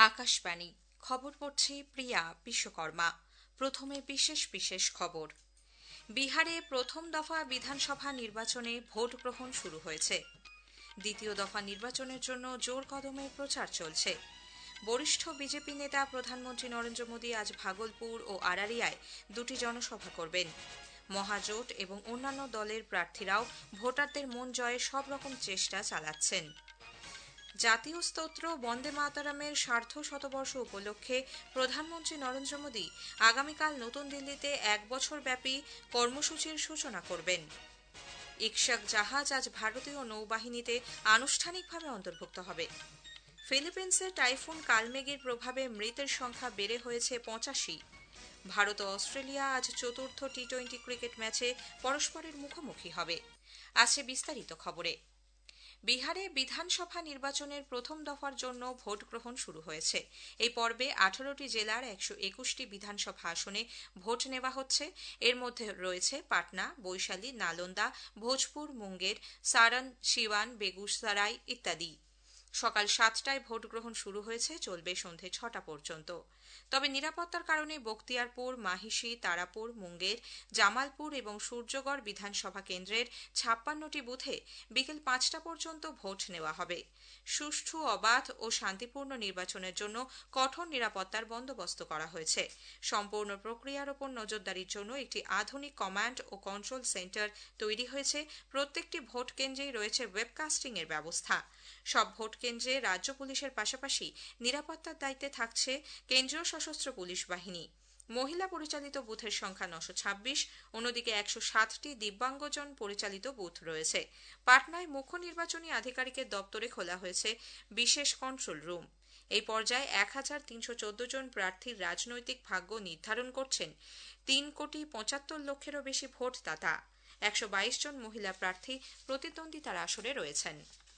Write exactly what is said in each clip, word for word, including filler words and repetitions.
আকাশবাণী খবর পড়ছি প্রিয়া বিশ্বকর্মা। প্রথমে বিশেষ বিশেষ খবর। বিহারে প্রথম দফা বিধানসভা নির্বাচনে ভোট গ্রহণ শুরু হয়েছে। দ্বিতীয় দফা নির্বাচনের জন্য জোর কদমে প্রচার চলছে। বরিষ্ঠ বিজেপি নেতা প্রধানমন্ত্রী নরেন্দ্র মোদী আজ ভাগলপুর ও আড়ারিয়ায় দুটি জনসভা করবেন। মহাজোট এবং অন্যান্য দলের প্রার্থীরাও ভোটারদের মন জয়ে সব রকম চেষ্টা চালাচ্ছেন। জাতীয় স্তোত্র বন্দে মাতরমের সার্ধ শতবর্ষ উপলক্ষে প্রধানমন্ত্রী নরেন্দ্র মোদী আগামীকাল নতুন দিল্লিতে এক বছর ব্যাপী কর্মসূচির সূচনা করবেন। ইকশাক জাহাজ আজ ভারতীয় নৌবাহিনীতে আনুষ্ঠানিকভাবে অন্তর্ভুক্ত হবে। ফিলিপিন্সে টাইফুন কালমেগির প্রভাবে মৃতের সংখ্যা বেড়ে হয়েছে পঁচাশি। ভারত ও অস্ট্রেলিয়া আজ চতুর্থ টি টোয়েন্টি ক্রিকেট ম্যাচে পরস্পরের মুখোমুখি হবে। আছে বিস্তারিত খবরে। বিহারে বিধানসভা নির্বাচনের প্রথম দফার জন্য ভোট গ্রহণ শুরু হয়েছে। এই পর্বে আঠারোটি জেলার একশো একুশটি বিধানসভা আসনে ভোট নেওয়া হচ্ছে। এর মধ্যে রয়েছে পাটনা, বৈশালী, নালন্দা, ভোজপুর, মুঙ্গের, সারন, সিওয়ান, বেগুসরাই ইত্যাদি। সকাল সাতটায় ভোট গ্রহণ শুরু হয়েছে, চলবে সন্ধে ছটা পর্যন্ত। তবে নিরাপত্তার কারণে বখতিয়ারপুর, মাহিষি, তারাপুর, মুঙ্গের, জামালপুর এবং সূর্যগড় বিধানসভা কেন্দ্রের ছাপ্পান্নটি বুথে বিকেল পাঁচটা পর্যন্ত ভোট নেওয়া হবে। সুষ্ঠু, অবাধ ও শান্তিপূর্ণ নির্বাচনের জন্য কঠোর নিরাপত্তার বন্দোবস্ত করা হয়েছে। সম্পূর্ণ প্রক্রিয়ার ওপর নজরদারির জন্য একটি আধুনিক কমান্ড ও কন্ট্রোল সেন্টার তৈরি হয়েছে। প্রত্যেকটি ভোট কেন্দ্রেই রয়েছে ওয়েবকাস্টিং এর ব্যবস্থা। সব ভোট কেন্দ্রে রাজ্য পুলিশের পাশাপাশি নিরাপত্তার দায়িত্বে থাকছে কেন্দ্রীয় সশস্ত্র পুলিশ বাহিনী। মহিলা পরিচালিত বুথের সংখ্যা নশো ছাব্বিশ, অন্যদিকে একশো সাতটি দিব্যাঙ্গজন পরিচালিত বুথ রয়েছে। পাটনায় মুখ্য নির্বাচনী আধিকারিকের দপ্তরে খোলা হয়েছে বিশেষ কন্ট্রোল রুম। এই পর্যায়ে এক হাজার তিনশো চোদ্দ জন প্রার্থীর রাজনৈতিক ভাগ্য নির্ধারণ করছেন তিন কোটি পঁচাত্তর লক্ষেরও বেশি ভোটদাতা। একশো বাইশ জন মহিলা প্রার্থী প্রতিদ্বন্দ্বিতার আসরে রয়েছেন।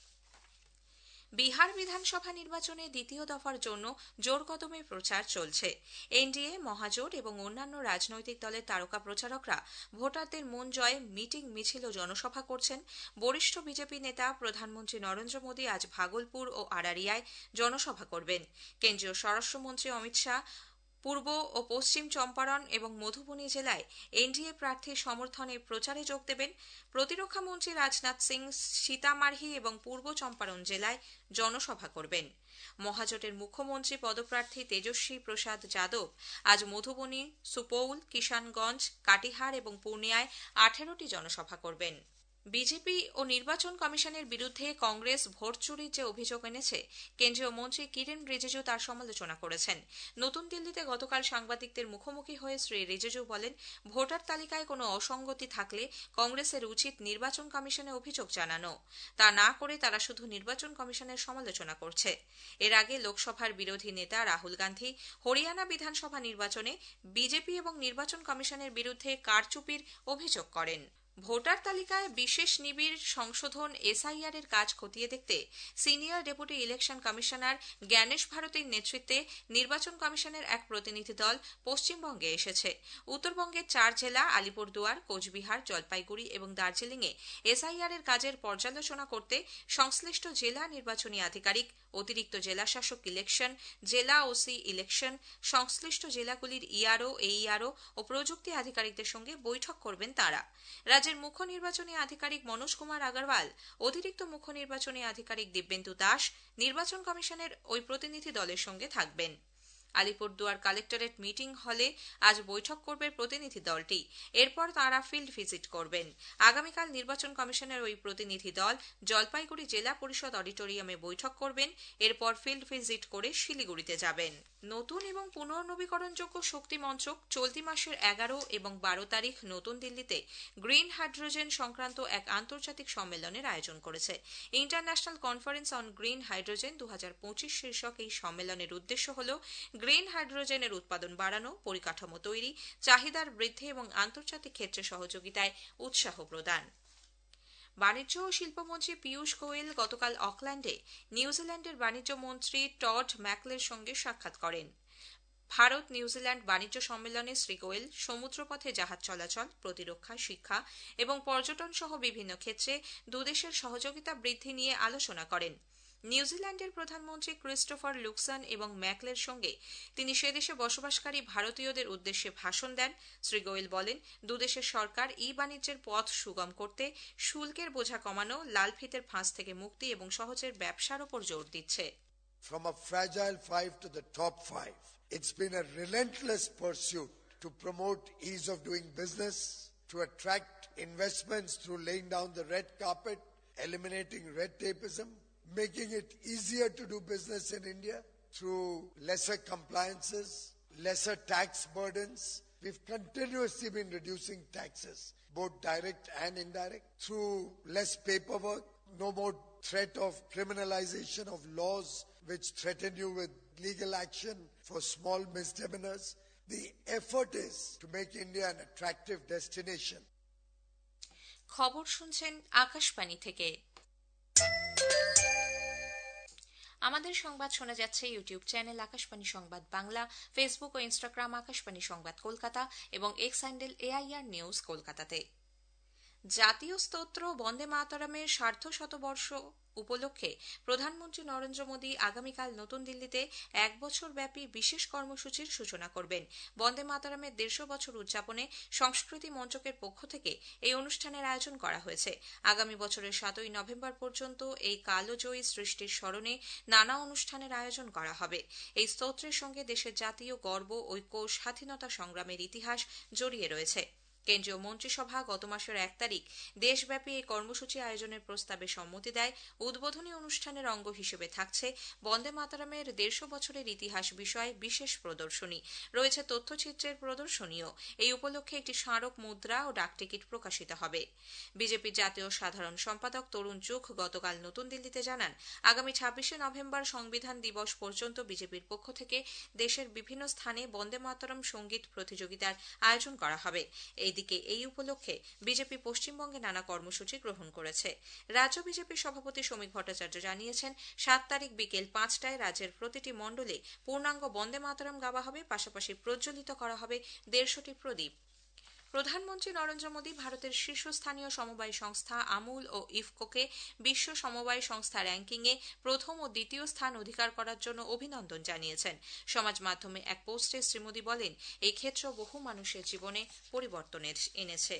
বিহার বিধানসভা নির্বাচনে দ্বিতীয় দফার জন্য জোর কদমে প্রচার চলছে। এনডিএ, মহাজোট এবং অন্যান্য রাজনৈতিক দলের তারকা প্রচারকরা ভোটারদের মন জয়ে মিটিং, মিছিল ও জনসভা করছেন। বরিষ্ঠ বিজেপি নেতা প্রধানমন্ত্রী নরেন্দ্র মোদী আজ ভাগলপুর ও আড়ারিয়ায় জনসভা করবেন। কেন্দ্রীয় স্বরাষ্ট্রমন্ত্রী অমিত শাহ পূর্ব ও পশ্চিম চম্পারণ এবং মধুবনী জেলায় এনডিএ প্রার্থীর সমর্থনে প্রচারে যোগ দেবেন। প্রতিরক্ষা মন্ত্রী রাজনাথ সিং সীতামারহি এবং পূর্ব চম্পারণ জেলায় জনসভা করবেন। মহাজোটের মুখ্যমন্ত্রী পদপ্রার্থী তেজস্বী প্রসাদ যাদব আজ মধুবনী, সুপৌল, কিষানগঞ্জ, কাটিহার এবং পূর্ণিয়ায় আঠেরোটি জনসভা করবেন। বিজেপি ও নির্বাচন কমিশনের বিরুদ্ধে কংগ্রেস ভোট চুরির যে অভিযোগ এনেছে, কেন্দ্রীয় মন্ত্রী কিরেন রিজিজু তার সমালোচনা করেছেন। নতুন দিল্লিতে গতকাল সাংবাদিকদের মুখোমুখি হয়ে শ্রী রিজিজু বলেন, ভোটার তালিকায় কোনো অসঙ্গতি থাকলে কংগ্রেসের উচিত নির্বাচন কমিশনে অভিযোগ জানানো। তা না করে তারা শুধু নির্বাচন কমিশনের সমালোচনা করছে। এর আগে লোকসভার বিরোধী নেতা রাহুল গান্ধী হরিয়ানা বিধানসভা নির্বাচনে বিজেপি এবং নির্বাচন কমিশনের বিরুদ্ধে কারচুপির অভিযোগ করেন। ভোটার তালিকায় বিশেষ নিবিড় সংশোধন এসআইআর এর কাজ খতিয়ে দেখতে senior deputy election commissioner Gyanesh ভারতীর নেতৃত্বে নির্বাচন কমিশনের এক প্রতিনিধি দল পশ্চিমবঙ্গে এসেছে। উত্তরবঙ্গের চার জেলা আলিপুরদুয়ার, কোচবিহার, জলপাইগুড়ি এবং দার্জিলিংয়ে এসআইআর এর কাজের পর্যালোচনা করতে সংশ্লিষ্ট জেলা নির্বাচনী আধিকারিক, অতিরিক্ত জেলা শাসক ইলেকশন, জেলা ওসি ইলেকশন, সংশ্লিষ্ট জেলাগুলির ইআরও, এইআরও ও প্রযুক্তি আধিকারিকদের সঙ্গে বৈঠক করবেন তাঁরা। রাজ্যের মুখ্য নির্বাচনী আধিকারিক মনোজ কুমার আগরওয়াল, অতিরিক্ত মুখ্য নির্বাচনী আধিকারিক দিব্যেন্দু দাস নির্বাচন কমিশনের ওই প্রতিনিধি দলের সঙ্গে থাকবেন। আলিপুরদুয়ার কালেক্টরেট মিটিং হলে আজ বৈঠক করবে প্রতিনিধি দলটি। এরপর তাঁরা ফিল্ড ভিজিট করবেন। আগামীকাল নির্বাচন কমিশনের ওই প্রতিনিধি দল জলপাইগুড়ি জেলা পরিষদ অডিটোরিয়ামে বৈঠক করবেন। এরপর ফিল্ড ভিজিট করে শিলিগুড়িতে যাবেন। নতুন এবং পুনর্নবীকরণযোগ্য শক্তি মন্ত্রক চলতি মাসের এগারো এবং বারো তারিখ নতুন দিল্লিতে গ্রিন হাইড্রোজেন সংক্রান্ত এক আন্তর্জাতিক সম্মেলনের আয়োজন করেছে। International conference on green hydrogen দু হাজার পঁচিশ শীর্ষক এই সম্মেলনের উদ্দেশ্য হল গ্রিন হাইড্রোজেনের উৎপাদন বাড়ানো, পরিকাঠামো তৈরি, চাহিদার বৃদ্ধি এবং আন্তর্জাতিক ক্ষেত্রে সহযোগিতায় উৎসাহ প্রদান। বাণিজ্য ও শিল্পমন্ত্রী পীয়ূষ গোয়েল গতকাল অকল্যান্ডে নিউজিল্যান্ডের বাণিজ্য মন্ত্রী টড ম্যাকলের সঙ্গে সাক্ষাৎ করেন। ভারত নিউজিল্যান্ড বাণিজ্য সম্মেলনে শ্রী গোয়েল সমুদ্রপথে জাহাজ চলাচল, প্রতিরক্ষা, শিক্ষা এবং পর্যটন সহ বিভিন্ন ক্ষেত্রে দুদেশের সহযোগিতা বৃদ্ধি নিয়ে আলোচনা করেন। নিউজিল্যান্ডের প্রধানমন্ত্রী ক্রিস্টোফার লুকসন এবং ম্যাকলের সঙ্গে তিনি সেদেশে বসবাসকারী ভারতীয়দের উদ্দেশ্যে ভাষণ দেন। শ্রী গোয়েল বলেন, দুদেশের সরকার ই বাণিজ্যের পথ সুগম করতে শুল্কের বোঝা কমানো, লাল ফিতের ফাঁস থেকে মুক্তি এবং সহজের ব্যবসার ওপর জোর দিচ্ছে। From a fragile five to the top five, it's been a relentless pursuit to promote ease of doing business, to attract investments through laying down the red carpet, eliminating red tapeism, making it easier to do business in India through lesser compliances, lesser tax burdens. We've continuously been reducing taxes, both direct and indirect, through less paperwork, no more threat of criminalization of laws which threaten you with legal action for small misdemeanors. The effort is to make India an attractive destination. খবর শুনছেন আকাশবাণী থেকে। আমাদের সংবাদ শোনা যাচ্ছে YouTube channel Akashvani Sangbad Bangla, Facebook ও Instagram Akashvani Sangbad Kolkata এবং x handle AIR news কলকাতাতে। জাতীয় স্তোত্র বন্দে মাতরমের সার্ধ শতবর্ষ উপলক্ষে প্রধানমন্ত্রী নরেন্দ্র মোদী আগামীকাল নতুন দিল্লিতে এক বছর ব্যাপী বিশেষ কর্মসূচির সূচনা করবেন। বন্দে মাতরমের দেড়শো বছর উদযাপনে সংস্কৃতি মন্ত্রকের পক্ষ থেকে এই অনুষ্ঠানের আয়োজন করা হয়েছে। আগামী বছরের সাতই নভেম্বর পর্যন্ত এই কালজয়ী সৃষ্টির স্মরণে নানা অনুষ্ঠানের আয়োজন করা হবে। এই স্তোত্রের সঙ্গে দেশের জাতীয় গর্ব, ঐক্য, স্বাধীনতা সংগ্রামের ইতিহাস জড়িয়ে রয়েছে। কেন্দ্রীয় মন্ত্রিসভা গত মাসের এক তারিখ দেশব্যাপী এই কর্মসূচি আয়োজনের প্রস্তাবে সম্মতি দেয়। উদ্বোধনী অনুষ্ঠানের অঙ্গ হিসেবে থাকছে বন্দে মাতরমের দেড়শো বছরের ইতিহাস বিষয়ে বিশেষ প্রদর্শনী, রয়েছে তথ্যচিত্রের প্রদর্শনীও। এই উপলক্ষে একটি স্মারক মুদ্রা ও ডাকটিকিট প্রকাশিত হবে। বিজেপির জাতীয় সাধারণ সম্পাদক তরুণ চুখ গতকাল নতুন দিল্লিতে জানান, আগামী ছাব্বিশে নভেম্বর সংবিধান দিবস পর্যন্ত বিজেপির পক্ষ থেকে দেশের বিভিন্ন স্থানে বন্দে মাতরম সঙ্গীত প্রতিযোগিতার আয়োজন করা হবে। এইদিকে এই উপলক্ষে বিজেপি পশ্চিমবঙ্গে নানা কর্মসূচি গ্রহণ করেছে। রাজ্য বিজেপির সভাপতি শ্রমিক ভট্টাচার্য জানিয়েছেন, সাত তারিখ বিকেল পাঁচটায় রাজ্যের প্রতিটি মণ্ডলে পূর্ণাঙ্গ বন্দে মাতরম গাওয়া হবে, পাশাপাশি প্রজ্বলিত করা হবে দেড়শোটি প্রদীপ। প্রধানমন্ত্রী নরেন্দ্র মোদী ভারতের শীর্ষস্থানীয় সমবায় সংস্থা আমুল ও ইফকোকে বিশ্ব সমবায় সংস্থা র্যাঙ্কিংয়ে প্রথম ও দ্বিতীয় স্থান অধিকার করার জন্য অভিনন্দন জানিয়েছেন। সমাজ মাধ্যমে এক পোস্টে শ্রী মোদী বলেন, এই ক্ষেত্র বহু মানুষের জীবনে পরিবর্তন এনেছে।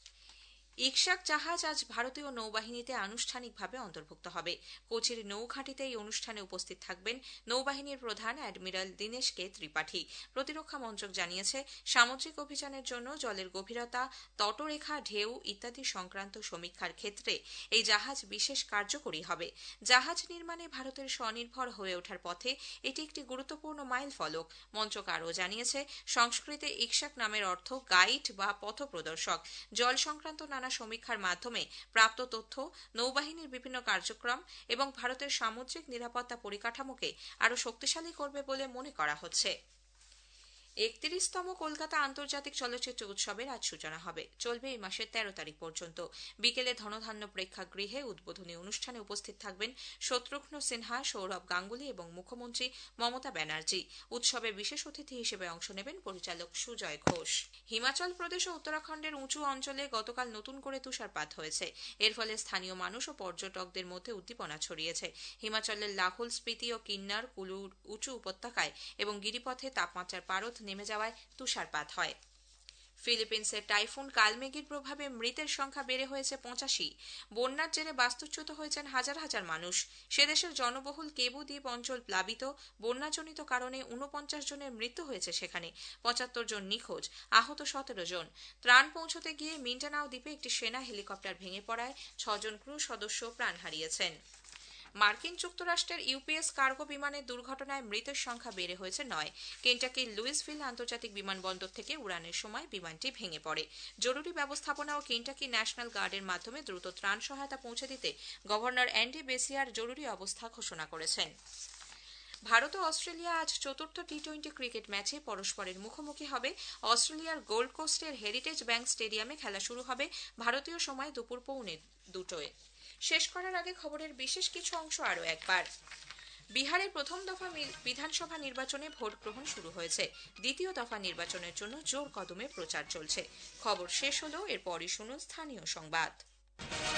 ইকশাক জাহাজ আজ ভারতীয় নৌবাহিনীতে আনুষ্ঠানিকভাবে অন্তর্ভুক্ত হবে। কোচির নৌঘাঁটিতে এই অনুষ্ঠানে উপস্থিত থাকবেন নৌবাহিনীর প্রধান অ্যাডমিরাল দীনেশ কে ত্রিপাঠী। প্রতিরক্ষা মন্ত্রক জানিয়েছে, সামুদ্রিক অভিযানের জন্য জলের গভীরতা, তটরেখা, ঢেউ ইত্যাদি সংক্রান্ত সমীক্ষার ক্ষেত্রে এই জাহাজ বিশেষ কার্যকরী হবে। জাহাজ নির্মাণে ভারতের স্বনির্ভর হয়ে ওঠার পথে এটি একটি গুরুত্বপূর্ণ মাইল ফলক। মন্ত্রক আরও জানিয়েছে, সংস্কৃতে ইকশাক নামের অর্থ গাইড বা পথপ্রদর্শক। জল সংক্রান্ত নানা সমীক্ষার মাধ্যমে প্রাপ্ত তথ্য নৌবাহিনীর বিভিন্ন কার্যক্রম এবং ভারতের সামুদ্রিক নিরাপত্তা পরিকাঠামোকে আরও শক্তিশালী করবে বলে মনে করা হচ্ছে। একত্রিশতম কলকাতা আন্তর্জাতিক চলচ্চিত্র উৎসবের আজ সূচনা হবে, চলবে এই মাসের তেরো তারিখ পর্যন্ত। বিকেলে ধনধান্য প্রেক্ষাগৃহে উদ্বোধনী অনুষ্ঠানে উপস্থিত থাকবেন শত্রুঘ্ন সিনহা, সৌরভ গাঙ্গুলি এবং মুখ্যমন্ত্রী মমতা ব্যানার্জি। উৎসবে বিশেষ অতিথি হিসেবে অংশ নেবেন পরিচালক সুজয় ঘোষ। হিমাচল প্রদেশ ও উত্তরাখণ্ডের উঁচু অঞ্চলে গতকাল নতুন করে তুষারপাত হয়েছে। এর ফলে স্থানীয় মানুষ ও পর্যটকদের মধ্যে উদ্দীপনা ছড়িয়েছে। হিমাচলের লাহুল স্পিতি ও কিন্নার কুলুর উঁচু উপত্যকায় এবং গিরিপথে তাপমাত্রার পারদ নেমে যাওয়ায় তুষারপাত হয়। ফিলিপিন্সের টাইফুন কালমেঘির প্রভাবে মৃতের সংখ্যা বেড়ে হয়েছে পঁচাশি। বন্যার জেরে বাস্তুচ্যুত হয়েছেন হাজার হাজার মানুষ। সে দেশের জনবহুল কেবু দ্বীপ অঞ্চল প্লাবিত। বন্যাজনিত কারণে ঊনপঞ্চাশ জনের মৃত্যু হয়েছে সেখানে, পঁচাত্তর জন নিখোঁজ, আহত সতেরো জন। ত্রাণ পৌঁছতে গিয়ে মিন্ডানাও দ্বীপে একটি সেনা হেলিকপ্টার ভেঙে পড়ায় ছজন ক্রু সদস্য প্রাণ হারিয়েছেন। মার্কিন যুক্তরাষ্ট্রের ইউপিএস কার্গো বিমানের দুর্ঘটনায় মৃতের সংখ্যা বেড়ে হয়েছে নয়। কেন্টাকির লুইসভিল আন্তর্জাতিক বিমানবন্দর থেকে উড়ানের সময় বিমানটি ভেঙে পড়ে। জরুরি ব্যবস্থাপনা ও কেন্টাকি ন্যাশনাল গার্ডের মাধ্যমে দ্রুত ত্রাণ সহায়তা পৌঁছে দিতে গভর্নর অ্যান্ডি বেসিয়ার জরুরি অবস্থা ঘোষণা করেছেন। ভারত ও অস্ট্রেলিয়া আজ চতুর্থ টি টোয়েন্টি ক্রিকেট ম্যাচে পরস্পরের মুখোমুখি হবে। অস্ট্রেলিয়ার গোল্ড কোস্টের হেরিটেজ ব্যাংক স্টেডিয়ামে খেলা শুরু হবে ভারতীয় সময় দুপুর পৌনে দুটোয়। শেষ করার আগে খবরের বিশেষ কিছু অংশ আরও একবার। বিহারের প্রথম দফা বিধানসভা নির্বাচনে ভোট গ্রহণ শুরু হয়েছে। দ্বিতীয় দফা নির্বাচনের জন্য জোর কদমে প্রচার চলছে। খবর শেষ হলো, এরপরই শুনুন স্থানীয় সংবাদ।